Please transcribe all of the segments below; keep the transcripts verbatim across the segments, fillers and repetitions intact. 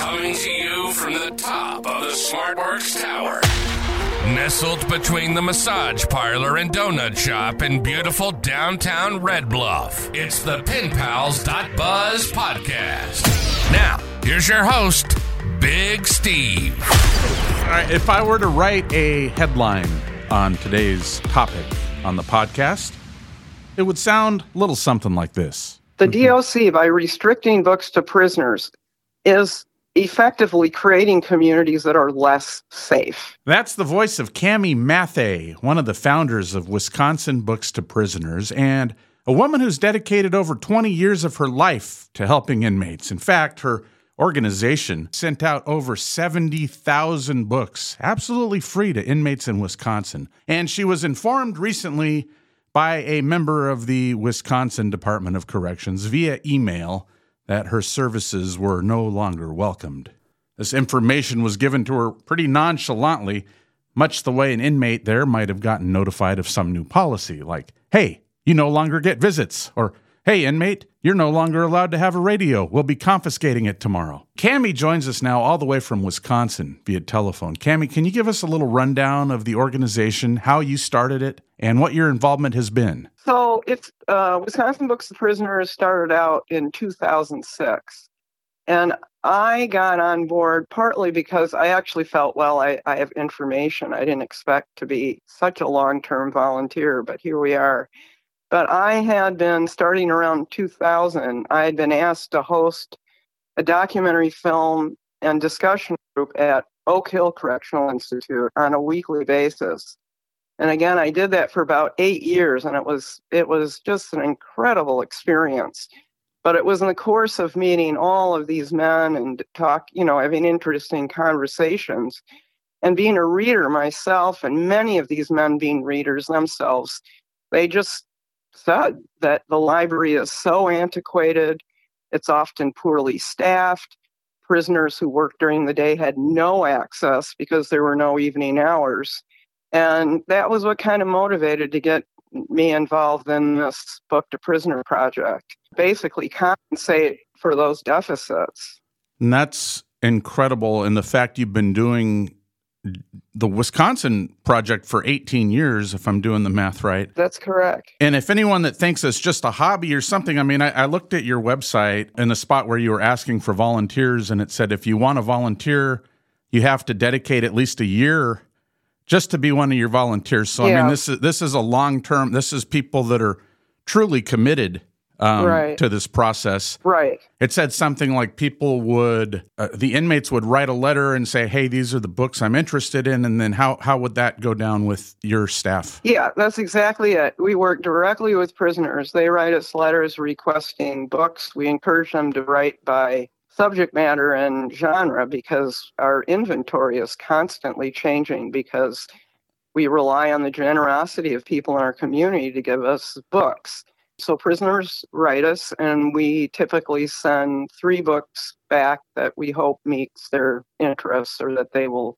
Coming to you from the top of the SmartWorks Tower. Nestled between the massage parlor and donut shop in beautiful downtown Red Bluff. It's the Pen Pals dot buzz podcast. Now, here's your host, Big Steve. All right, if I were to write a headline on today's topic on the podcast, it would sound a little something like this. The D O C, by restricting books to prisoners, is effectively creating communities that are less safe. That's the voice of Cami Mathey, one of the founders of Wisconsin Books to Prisoners, and a woman who's dedicated over twenty years of her life to helping inmates. In fact, her organization sent out over seventy thousand books, absolutely free to inmates in Wisconsin. And she was informed recently by a member of the Wisconsin Department of Corrections via email that her services were no longer welcomed. This information was given to her pretty nonchalantly, much the way an inmate there might have gotten notified of some new policy, like, hey, you no longer get visits, or hey, inmate, you're no longer allowed to have a radio. We'll be confiscating it tomorrow. Cami joins us now all the way from Wisconsin via telephone. Cami, can you give us a little rundown of the organization, how you started it, and what your involvement has been? So it's uh, Wisconsin Books to Prisoners started out in two thousand six. And I got on board partly because I actually felt, well, I, I have information. I didn't expect to be such a long-term volunteer, but here we are. But I had been, starting around two thousand, I had been asked to host a documentary film and discussion group at Oak Hill Correctional Institute on a weekly basis. And again, I did that for about eight years, and it was it was just an incredible experience. But it was in the course of meeting all of these men and talk, you know, having interesting conversations, and being a reader myself, and many of these men being readers themselves, they just said that the library is so antiquated, it's often poorly staffed. Prisoners who worked during the day had no access because there were no evening hours. And that was what kind of motivated to get me involved in this Book to Prisoner project, basically compensate for those deficits. And that's incredible. And the fact you've been doing the Wisconsin project for eighteen years, if I'm doing the math right. That's correct. And if anyone that thinks it's just a hobby or something, I mean, I, I looked at your website in the spot where you were asking for volunteers, and it said if you want to volunteer, you have to dedicate at least a year just to be one of your volunteers. So, yeah. I mean, this is this is a long-term, this is people that are truly committed um, right. to this process. Right. It said something like people would, uh, the inmates would write a letter and say, hey, these are the books I'm interested in. And then how, how would that go down with your staff? Yeah, that's exactly it. We work directly with prisoners. They write us letters requesting books. We encourage them to write by subject matter and genre because our inventory is constantly changing because we rely on the generosity of people in our community to give us books. So prisoners write us, and we typically send three books back that we hope meets their interests or that they will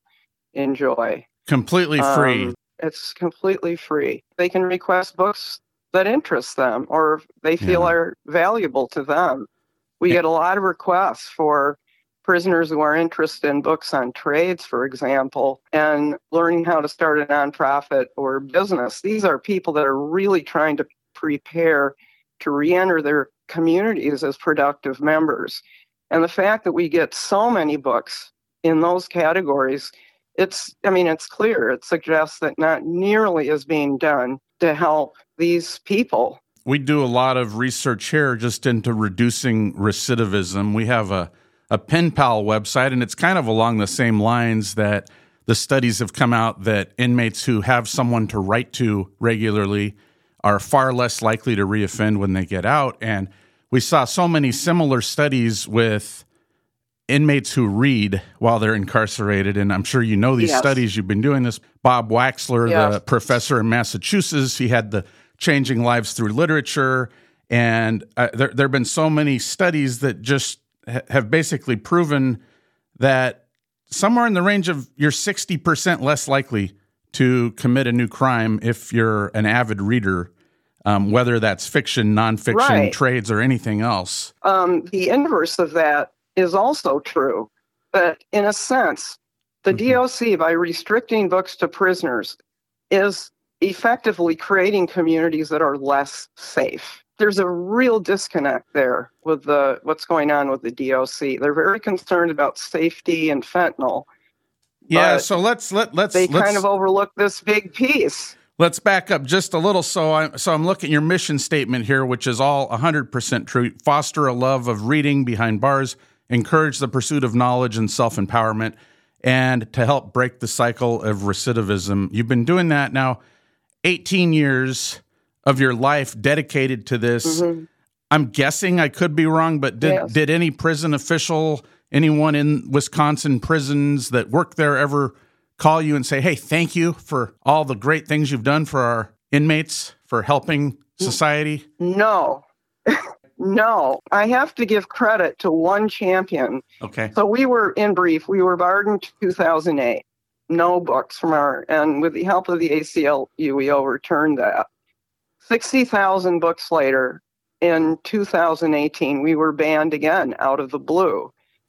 enjoy. Completely free. Um, it's completely free. They can request books that interest them or they feel yeah. are valuable to them. We get a lot of requests for prisoners who are interested in books on trades, for example, and learning how to start a nonprofit or business. These are people that are really trying to prepare to re-enter their communities as productive members. And the fact that we get so many books in those categories, it's, I mean, it's clear. It suggests that not nearly is being done to help these people. We do a lot of research here just into reducing recidivism. We have a, a Pen Pal website, and it's kind of along the same lines that the studies have come out that inmates who have someone to write to regularly are far less likely to reoffend when they get out. And we saw so many similar studies with inmates who read while they're incarcerated. And I'm sure you know these yes. studies. You've been doing this. Bob Waxler, yes. the professor in Massachusetts, he had the Changing Lives Through Literature. And uh, there, there have been so many studies that just ha- have basically proven that somewhere in the range of you're sixty percent less likely to commit a new crime if you're an avid reader, um, whether that's fiction, nonfiction, right. trades, or anything else. Um, the inverse of that is also true. that, in a sense, the Mm-hmm. D O C, by restricting books to prisoners, is effectively creating communities that are less safe. There's a real disconnect there with the what's going on with the D O C. They're very concerned about safety and fentanyl. Yeah, but so let's let let's they let's, kind of overlook this big piece. Let's back up just a little. So I'm so I'm looking at your mission statement here, which is all one hundred percent true. Foster a love of reading behind bars, encourage the pursuit of knowledge and self-empowerment, and to help break the cycle of recidivism. You've been doing that now eighteen years of your life dedicated to this. Mm-hmm. I'm guessing, I could be wrong, but did yes. did any prison official, anyone in Wisconsin prisons that work there ever call you and say, hey, thank you for all the great things you've done for our inmates, for helping society? No. No. I have to give credit to one champion. Okay. So we were, in brief, we were barred in two thousand eight. No books from our, and with the help of the A C L U, we overturned that. sixty thousand books later, in two thousand eighteen, we were banned again out of the blue.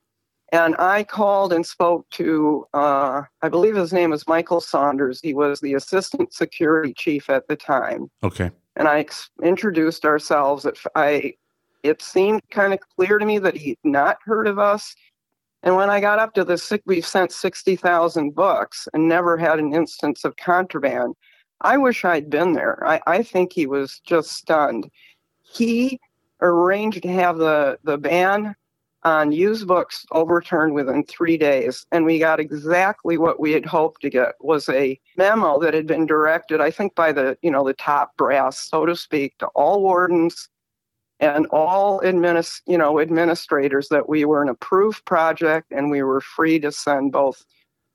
And I called and spoke to, uh, I believe his name is Michael Saunders. He was the assistant security chief at the time. Okay. And I ex- introduced ourselves. At, I, it seemed kind of clear to me that he'd not heard of us. And when I got up to the, we've sent sixty thousand books and never had an instance of contraband. I wish I'd been there. I, I think he was just stunned. He arranged to have the, the ban on used books overturned within three days. And we got exactly what we had hoped to get, was a memo that had been directed, I think, by the, you know, the top brass, so to speak, to all wardens and all administ- you know, administrators, that we were an approved project and we were free to send both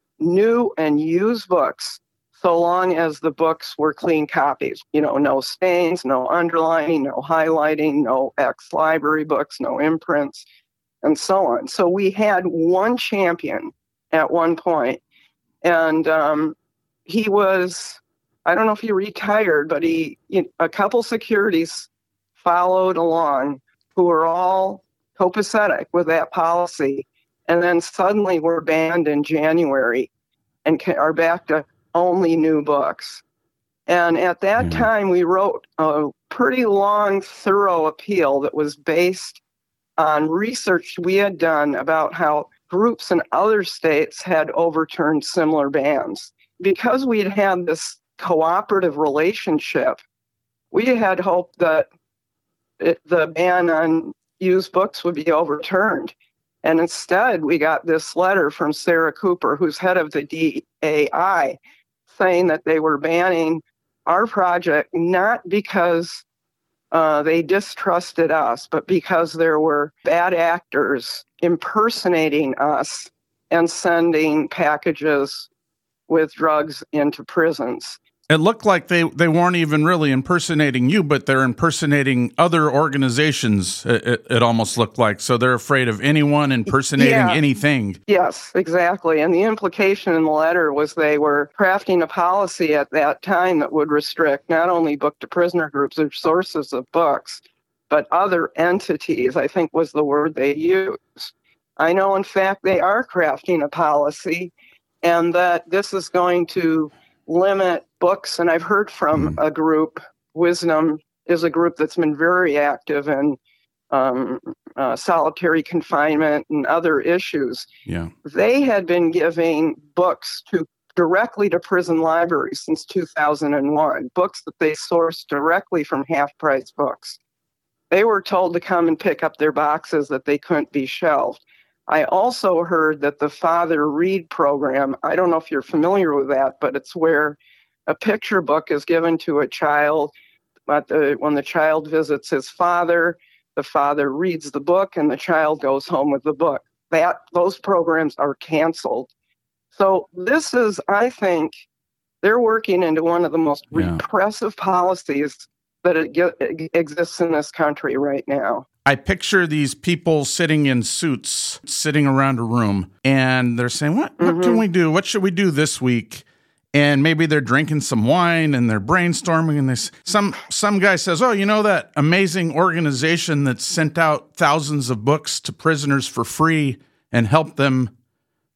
new and used books, so long as the books were clean copies. You know, no stains, no underlining, no highlighting, no ex-library books, no imprints, and so on. So we had one champion at one point, and um, he was, I don't know if he retired, but he, you know, a couple securities followed along who were all copacetic with that policy, and then suddenly were banned in January and are back to only new books. And at that mm-hmm. time, we wrote a pretty long, thorough appeal that was based on research we had done about how groups in other states had overturned similar bans. Because we had had this cooperative relationship, we had hoped that it, the ban on used books would be overturned. And instead, we got this letter from Sarah Cooper, who's head of the D A I, saying that they were banning our project not because uh, they distrusted us, but because there were bad actors impersonating us and sending packages with drugs into prisons. It looked like they, they weren't even really impersonating you, but they're impersonating other organizations, it, it, it almost looked like. So they're afraid of anyone impersonating yeah. anything. Yes, exactly. And the implication in the letter was they were crafting a policy at that time that would restrict not only book-to-prisoner groups or sources of books, but other entities, I think was the word they used. I know, in fact, they are crafting a policy, and that this is going to limit books. And I've heard from a group, Wisdom is a group that's been very active in um, uh, solitary confinement and other issues. Yeah, they had been giving books to directly to prison libraries since two thousand one, books that they sourced directly from half-price books. They were told to come and pick up their boxes, that they couldn't be shelved. I also heard that the Father Read program, I don't know if you're familiar with that, but it's where a picture book is given to a child. But the, when the child visits his father, the father reads the book and the child goes home with the book. That those programs are canceled. So this is, I think, they're working into one of the most yeah. repressive policies that it, it exists in this country right now. I picture these people sitting in suits, sitting around a room, and they're saying, what, what mm-hmm. can we do? What should we do this week? And maybe they're drinking some wine and they're brainstorming, and this some some guy says, oh, you know that amazing organization that sent out thousands of books to prisoners for free and helped them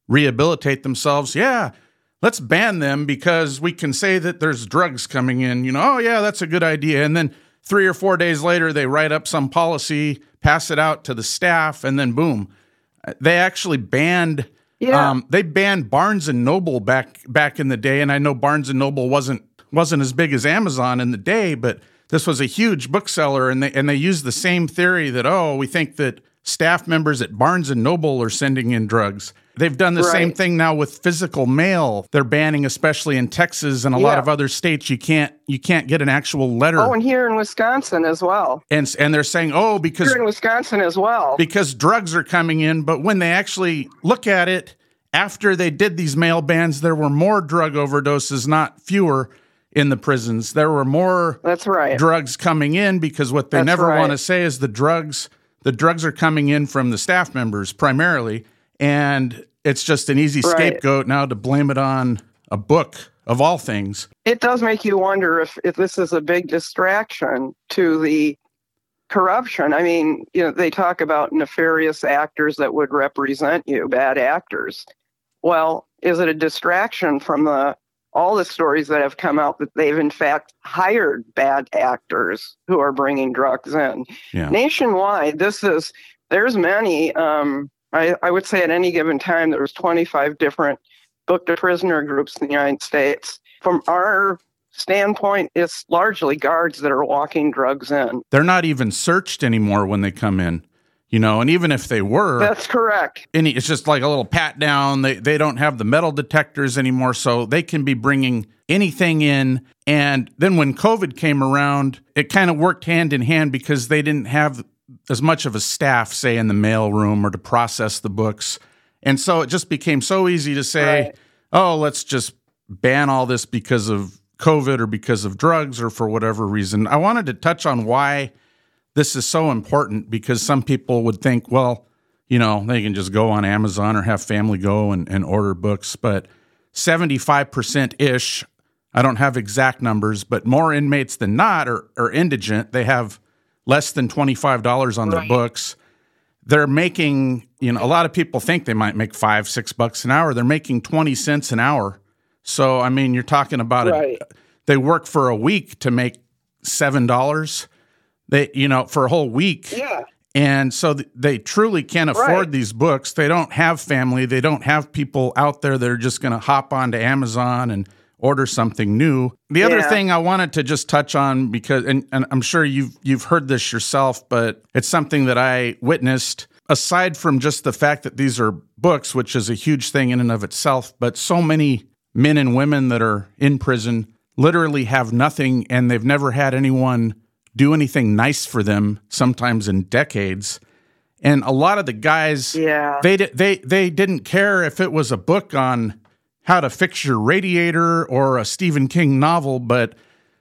rehabilitate themselves. Yeah, let's ban them because we can say that there's drugs coming in. You know, oh, yeah, that's a good idea. And then three or four days later, they write up some policy, pass it out to the staff, and then boom. They actually banned yeah. um, they banned Barnes and Noble back back in the day. And I know Barnes and Noble wasn't wasn't as big as Amazon in the day, but this was a huge bookseller, and they and they used the same theory that, oh, we think that staff members at Barnes and Noble are sending in drugs. They've done the right. same thing now with physical mail. They're banning, especially in Texas and a yeah. lot of other states, you can't you can't get an actual letter. Oh, and here in Wisconsin as well. And and they're saying, oh, because here in Wisconsin as well, because drugs are coming in. But when they actually look at it, after they did these mail bans, there were more drug overdoses, not fewer, in the prisons. There were more That's right. drugs coming in because what they That's never right. want to say is the drugs the drugs are coming in from the staff members primarily. And it's just an easy right. scapegoat now to blame it on a book, of all things. It does make you wonder if, if this is a big distraction to the corruption. I mean, you know, they talk about nefarious actors that would represent you, bad actors. Well, is it a distraction from the all the stories that have come out that they've in fact hired bad actors who are bringing drugs in? Yeah. Nationwide, this is, there's many, um, I, I would say at any given time, there was twenty-five different book to prisoner groups in the United States. From our standpoint, it's largely guards that are walking drugs in. They're not even searched anymore when they come in, you know, and even if they were. That's correct. Any, it's just like a little pat down. They, they don't have the metal detectors anymore, so they can be bringing anything in. And then when COVID came around, it kind of worked hand in hand because they didn't have as much of a staff, say, in the mail room or to process the books. And so it just became so easy to say, right. oh, let's just ban all this because of COVID or because of drugs or for whatever reason. I wanted to touch on why this is so important, because some people would think, well, you know, they can just go on Amazon or have family go and, and order books. But seventy-five percent-ish, I don't have exact numbers, but more inmates than not are, are indigent. They have less than twenty-five dollars on their right. books. They're making, you know, a lot of people think they might make five, six bucks an hour. They're making twenty cents an hour. So, I mean, you're talking about right. it. They work for a week to make seven dollars. They, you know, for a whole week. Yeah. And so th- they truly can't afford right. these books. They don't have family. They don't have people out there that are just going to hop onto Amazon and order something new. The yeah. other thing I wanted to just touch on, because, and, and I'm sure you've you've heard this yourself, but it's something that I witnessed, aside from just the fact that these are books, which is a huge thing in and of itself, but so many men and women that are in prison literally have nothing, and they've never had anyone do anything nice for them, sometimes in decades. And a lot of the guys, yeah. they they they didn't care if it was a book on how to fix your radiator or a Stephen King novel, but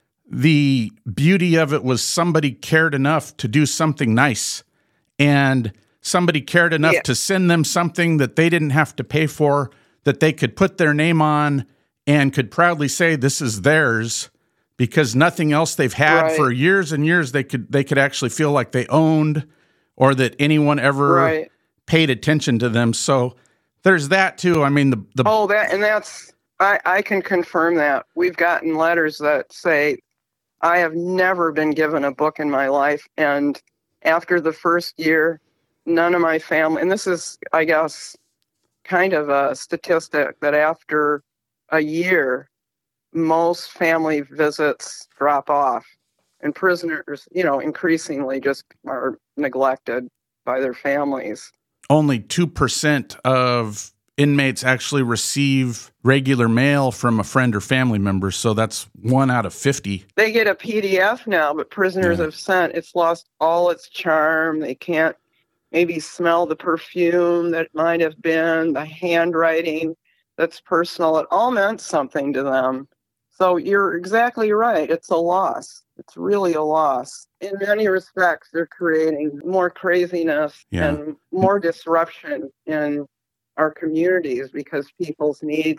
the beauty of it was somebody cared enough to do something nice, and somebody cared enough yeah. to send them something that they didn't have to pay for, that they could put their name on and could proudly say this is theirs, because nothing else they've had right. for years and years they could they could actually feel like they owned, or that anyone ever right. paid attention to them. So there's that too. I mean, the, the oh, that and that's I, I can confirm that. We've gotten letters that say, I have never been given a book in my life, and after the first year, none of my family, and this is, I guess, kind of a statistic, that after a year, most family visits drop off, and prisoners, you know, increasingly just are neglected by their families. Only two percent of inmates actually receive regular mail from a friend or family member, so that's one out of fifty. They get a P D F now, but prisoners yeah. have sent, it's lost all its charm. They can't maybe smell the perfume that might have been, the handwriting that's personal. It all meant something to them. So you're exactly right. It's a loss. It's really a loss. In many respects, they're creating more craziness yeah. and more disruption in our communities because people's needs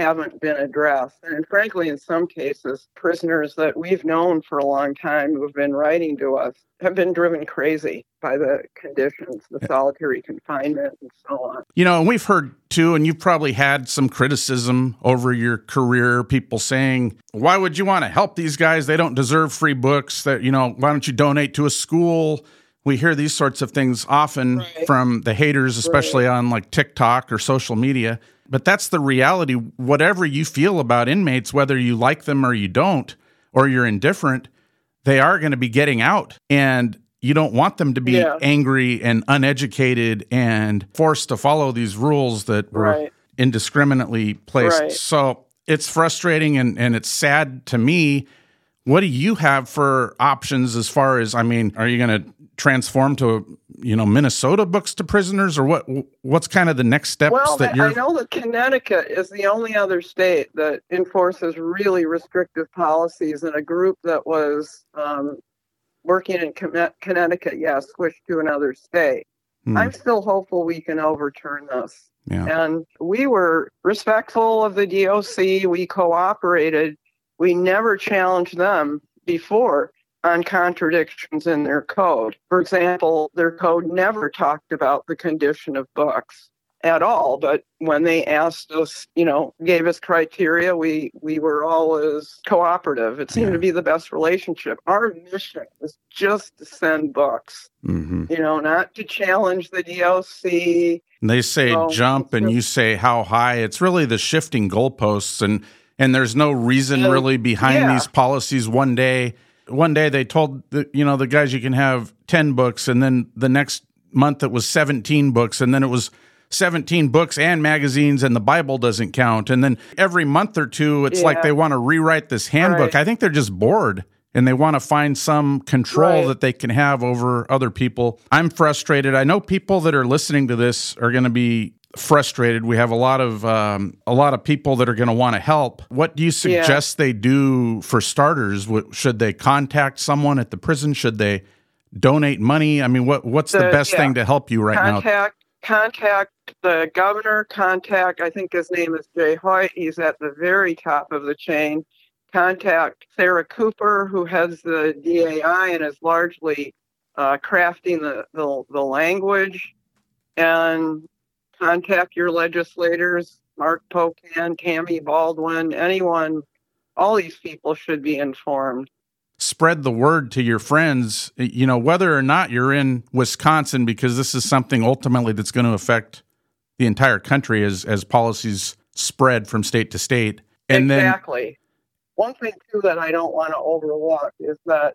haven't been addressed. And frankly, in some cases, prisoners that we've known for a long time who have been writing to us have been driven crazy by the conditions, the solitary confinement, and so on. You know, and we've heard too, and you've probably had some criticism over your career, people saying, why would you want to help these guys? They don't deserve free books. That, you know, why don't you donate to a school? We hear these sorts of things often right. from the haters, especially right. on like TikTok or social media. But that's the reality. Whatever you feel about inmates, whether you like them or you don't, or you're indifferent, they are going to be getting out. And you don't want them to be yeah. angry and uneducated and forced to follow these rules that were right. indiscriminately placed. Right. So it's frustrating and, and it's sad to me. What do you have for options as far as, I mean, are you going to transform to, you know, Minnesota books to prisoners, or what? What's kind of the next steps well, that you're... I know that Connecticut is the only other state that enforces really restrictive policies, and a group that was um, working in Connecticut, yeah, switched to another state. Hmm. I'm still hopeful we can overturn this. Yeah. And we were respectful of the D O C. We cooperated. We never challenged them before on contradictions in their code. For example, their code never talked about the condition of books at all. But when they asked us, you know, gave us criteria, we, we were always cooperative. It seemed yeah. to be the best relationship. Our mission is just to send books, mm-hmm. you know, not to challenge the D O C. And they say so, jump and you say how high. It's really the shifting goalposts, and and there's no reason and, really behind yeah. these policies. One day, one day they told the, you know, the guys you can have ten books, and then the next month it was seventeen books, and then it was seventeen books and magazines, and the Bible doesn't count. And then every month or two, it's yeah. like they want to rewrite this handbook. Right. I think they're just bored, and they want to find some control right. that they can have over other people. I'm frustrated. I know people that are listening to this are going to be frustrated. We have a lot of um, a lot of people that are going to want to help. What do you suggest yeah. they do for starters? What, should they contact someone at the prison? Should they donate money? I mean, what what's the, the best yeah. thing to help you right contact, now? Contact the governor. Contact, I think his name is Jay Hoyt. He's at the very top of the chain. Contact Sarah Cooper, who heads the D A I and is largely uh, crafting the, the, the language. And contact your legislators, Mark Pocan, Tammy Baldwin, anyone. All these people should be informed. Spread the word to your friends, you know, whether or not you're in Wisconsin, because this is something ultimately that's going to affect the entire country as, as policies spread from state to state. And exactly. Then, one thing, too, that I don't want to overlook is that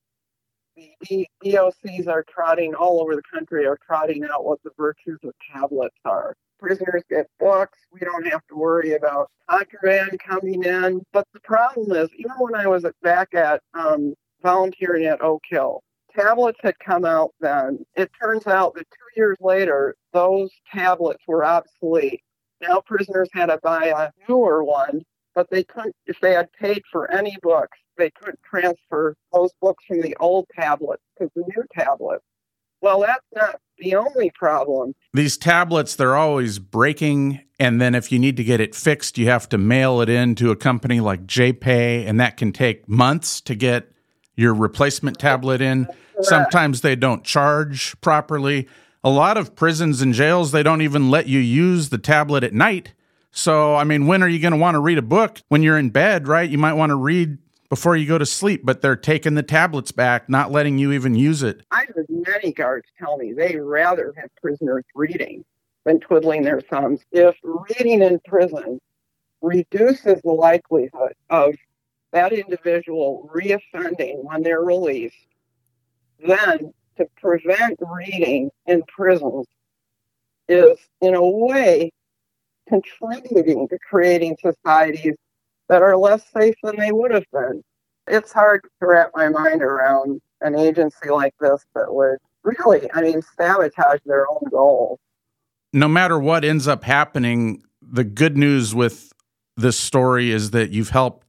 the D O Cs are trotting all over the country, are trotting out what the virtues of tablets are. Prisoners get books. We don't have to worry about contraband coming in. But the problem is, even when I was back at um, volunteering at Oak Hill, tablets had come out then. It turns out that two years later, those tablets were obsolete. Now prisoners had to buy a newer one, but they couldn't, if they had paid for any books, they couldn't transfer those books from the old tablet to the new tablet. Well, that's not the only problem. These tablets, they're always breaking, and then if you need to get it fixed, you have to mail it in to a company like JPay, and that can take months to get your replacement tablet in. Sometimes they don't charge properly. A lot of prisons and jails, they don't even let you use the tablet at night. So, I mean, when are you going to want to read a book? When you're in bed, right? You might want to read before you go to sleep, but they're taking the tablets back, not letting you even use it. I've heard many guards tell me they'd rather have prisoners reading than twiddling their thumbs. If reading in prison reduces the likelihood of that individual reoffending when they're released, then to prevent reading in prisons is, in a way, contributing to creating societies that are less safe than they would have been. It's hard to wrap my mind around an agency like this that would really, I mean, sabotage their own goals. No matter what ends up happening, the good news with this story is that you've helped,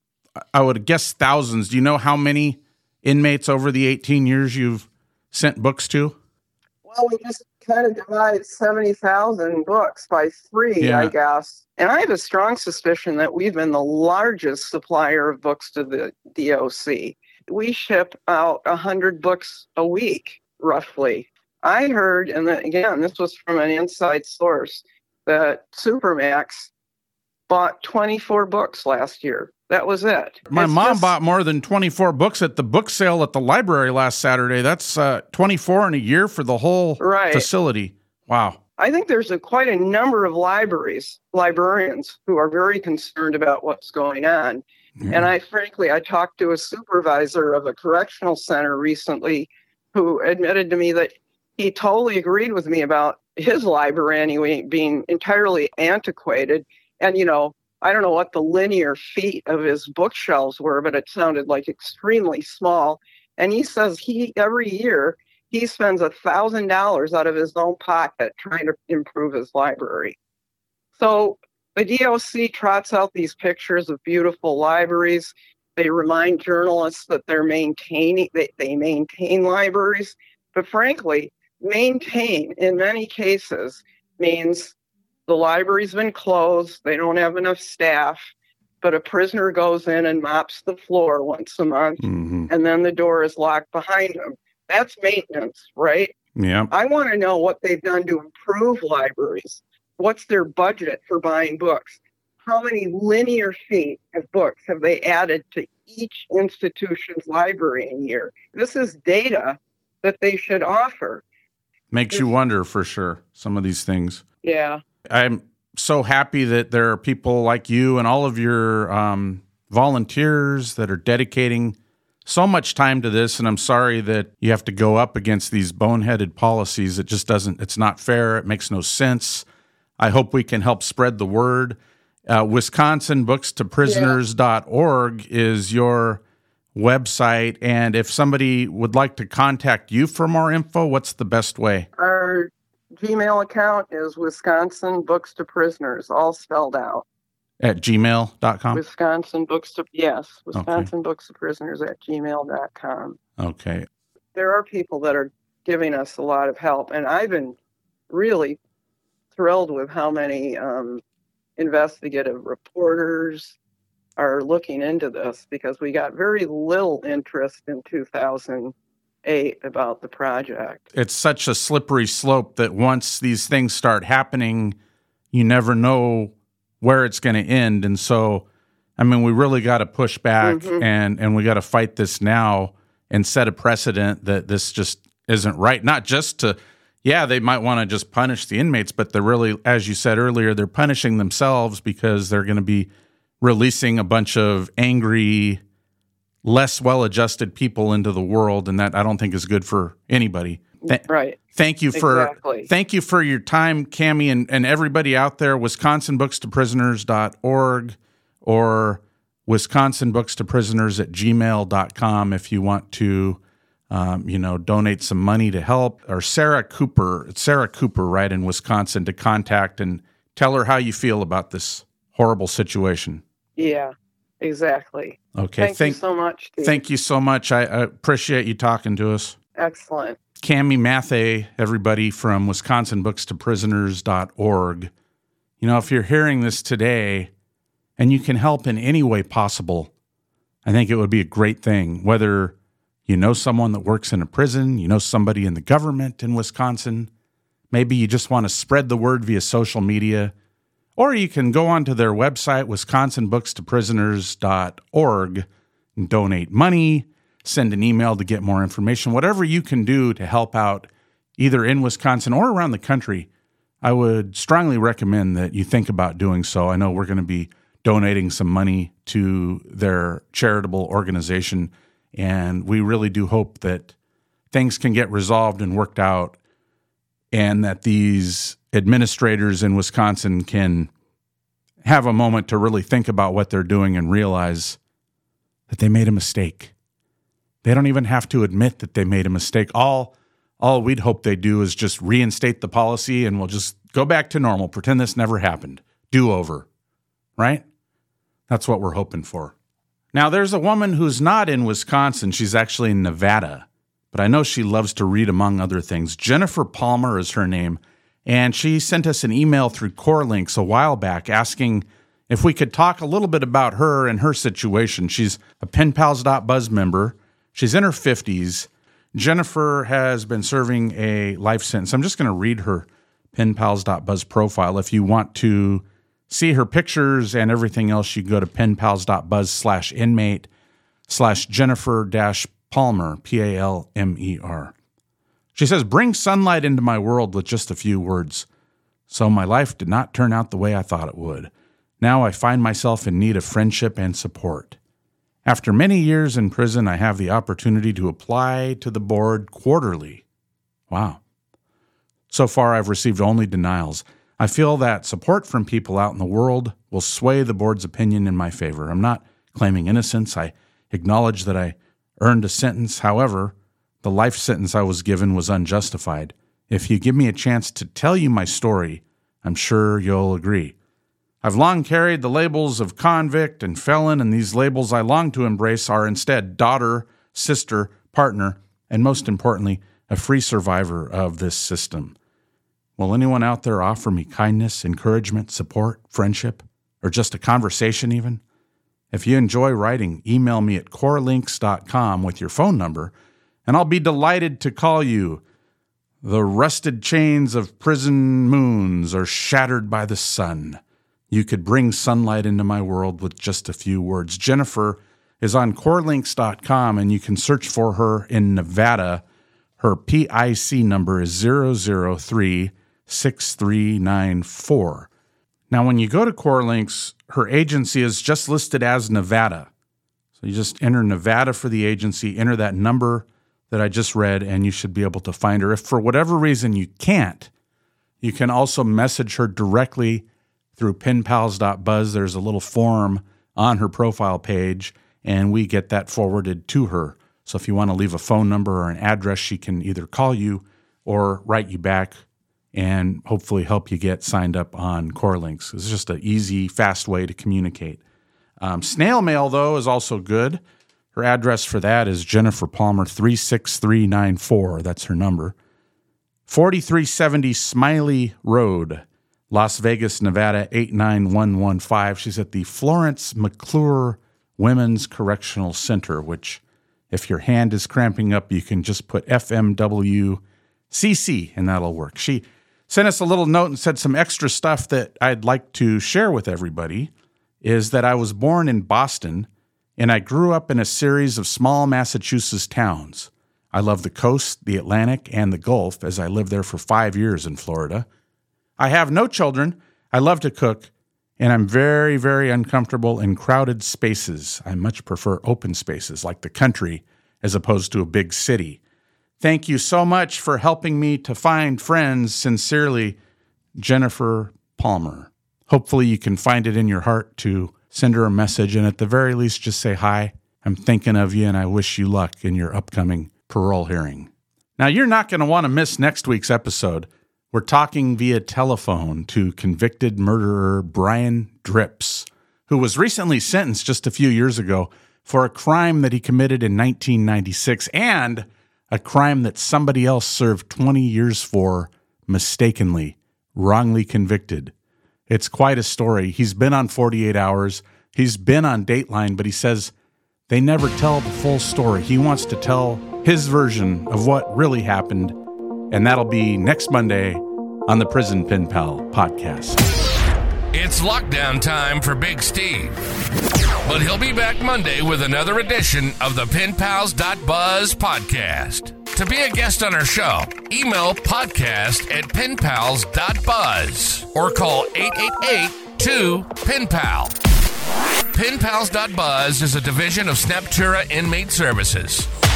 I would guess, thousands. Do you know how many inmates over the eighteen years you've sent books to? Well, we just kind of divide seventy thousand books by three, Yeah. I guess. And I have a strong suspicion that we've been the largest supplier of books to the D O C. We ship out one hundred books a week, roughly. I heard, and again, this was from an inside source, that Supermax bought twenty-four books last year. That was it. My It's mom just- bought more than twenty-four books at the book sale at the library last Saturday. That's uh, twenty-four in a year for the whole Right. facility. Wow. I think there's a, quite a number of libraries, librarians, who are very concerned about what's going on. Yeah. And I, frankly, I talked to a supervisor of a correctional center recently who admitted to me that he totally agreed with me about his library anyway being entirely antiquated. And, you know, I don't know what the linear feet of his bookshelves were, but it sounded like extremely small. And he says he, every year, he spends a thousand dollars out of his own pocket trying to improve his library. So the D O C trots out these pictures of beautiful libraries. They remind journalists that they're maintaining, they, they maintain libraries. But frankly, maintain in many cases means the library's been closed, they don't have enough staff, but a prisoner goes in and mops the floor once a month, Mm-hmm. and then the door is locked behind them. That's maintenance, right? Yeah. I want to know what they've done to improve libraries. What's their budget for buying books? How many linear feet of books have they added to each institution's library in a year? This is data that they should offer. Makes you wonder for sure, some of these things. Yeah. I'm so happy that there are people like you and all of your um, volunteers that are dedicating so much time to this. And I'm sorry that you have to go up against these boneheaded policies. It just doesn't, it's not fair. It makes no sense. I hope we can help spread the word. Uh, Wisconsin Books to Prisoners dot org is your website. And if somebody would like to contact you for more info, what's the best way? Our Gmail account is Wisconsin Books to Prisoners, all spelled out. At gmail dot com? Wisconsin Books to, yes, Wisconsin Books to Prisoners at gmail dot com. Okay. There are people that are giving us a lot of help, and I've been really thrilled with how many um, investigative reporters are looking into this, because we got very little interest in two thousand eight about the project. It's such a slippery slope that once these things start happening, you never know where it's going to end. And so, I mean, we really got to push back Mhm. and, and we got to fight this now and set a precedent that this just isn't right. Not just to, yeah, they might want to just punish the inmates, but they're really, as you said earlier, they're punishing themselves because they're going to be releasing a bunch of angry, less well-adjusted people into the world, and that I don't think is good for anybody. Th- Right. Thank you for Exactly. thank you for your time, Cammie, and, and everybody out there. Wisconsin Books to Prisoners dot org or Wisconsin Books to Prisoners at gmail dot com if you want to, um, you know, donate some money to help. Or Sarah Cooper, it's Sarah Cooper, right in Wisconsin, to contact and tell her how you feel about this horrible situation. Yeah, exactly. Okay, Thank, thank you so much, Steve. thank you so much. I, I appreciate you talking to us. Excellent. Cammie Mathey, everybody from Wisconsin Books to Prisoners dot org. You know, if you're hearing this today and you can help in any way possible, I think it would be a great thing. Whether you know someone that works in a prison, you know somebody in the government in Wisconsin, maybe you just want to spread the word via social media, or you can go onto their website, Wisconsin Books to Prisoners dot org, and donate money, send an email to get more information, whatever you can do to help out either in Wisconsin or around the country. I would strongly recommend that you think about doing so. I know we're going to be donating some money to their charitable organization, and we really do hope that things can get resolved and worked out, and that these administrators in Wisconsin can have a moment to really think about what they're doing and realize that they made a mistake. They don't even have to admit that they made a mistake. All, all we'd hope they do is just reinstate the policy and we'll just go back to normal, pretend this never happened. Do over, right? That's what we're hoping for. Now, there's a woman who's not in Wisconsin. She's actually in Nevada. but I know she loves to read among other things. Jennifer Palmer is her name, and she sent us an email through CoreLinks a while back asking if we could talk a little bit about her and her situation. She's a pen pals dot buzz member. She's in her fifties. Jennifer has been serving a life sentence. I'm just going to read her pen pals dot buzz profile. If you want to see her pictures and everything else, you go to pen pals dot buzz slash inmate slash Jennifer dash Palmer, P A L M E R. She says, bring sunlight into my world with just a few words. So my life did not turn out the way I thought it would. Now I find myself in need of friendship and support. After many years in prison, I have the opportunity to apply to the board quarterly. Wow. So far, I've received only denials. I feel that support from people out in the world will sway the board's opinion in my favor. I'm not claiming innocence. I acknowledge that I earned a sentence. However, the life sentence I was given was unjustified. If you give me a chance to tell you my story, I'm sure you'll agree. I've long carried the labels of convict and felon, and these labels I long to embrace are instead daughter, sister, partner, and most importantly, a free survivor of this system. Will anyone out there offer me kindness, encouragement, support, friendship, or just a conversation even? If you enjoy writing, email me at core links dot com with your phone number, and I'll be delighted to call you. The rusted chains of prison moons are shattered by the sun. You could bring sunlight into my world with just a few words. Jennifer is on core links dot com, and you can search for her in Nevada. Her P I C number is zero zero three six three nine four. Now, when you go to CoreLinks, her agency is just listed as Nevada. So you just enter Nevada for the agency, enter that number that I just read, and you should be able to find her. If for whatever reason you can't, you can also message her directly through pen pals dot buzz. There's a little form on her profile page, and we get that forwarded to her. So if you want to leave a phone number or an address, she can either call you or write you back and hopefully help you get signed up on CoreLinks. It's just an easy, fast way to communicate. Um, snail mail, though, is also good. Her address for that is Jennifer Palmer, three six three nine four. That's her number. forty-three seventy Smiley Road, Las Vegas, Nevada, eight nine one one five. She's at the Florence McClure Women's Correctional Center, which, if your hand is cramping up, you can just put F M W C C, and that'll work. She sent us a little note and said some extra stuff that I'd like to share with everybody is that I was born in Boston, and I grew up in a series of small Massachusetts towns. I love the coast, the Atlantic, and the Gulf, as I lived there for five years in Florida. I have no children. I love to cook, and I'm very, very uncomfortable in crowded spaces. I much prefer open spaces like the country as opposed to a big city. Thank you so much for helping me to find friends. Sincerely, Jennifer Palmer. Hopefully you can find it in your heart to send her a message, and at the very least, just say hi. I'm thinking of you, and I wish you luck in your upcoming parole hearing. Now, you're not going to want to miss next week's episode. We're talking via telephone to convicted murderer Brian Drips, who was recently sentenced just a few years ago for a crime that he committed in nineteen ninety-six and a crime that somebody else served twenty years for mistakenly, wrongly convicted. It's quite a story. He's been on forty-eight hours. He's been on Dateline, but he says they never tell the full story. He wants to tell his version of what really happened, and that'll be next Monday on the Prison Pen Pal podcast. It's lockdown time for Big Steve, but he'll be back Monday with another edition of the pen pals dot buzz podcast. To be a guest on our show, email podcast at pen pals dot buzz or call eight eight eight two pen pal. pen pals dot buzz is a division of Snaptura Inmate Services.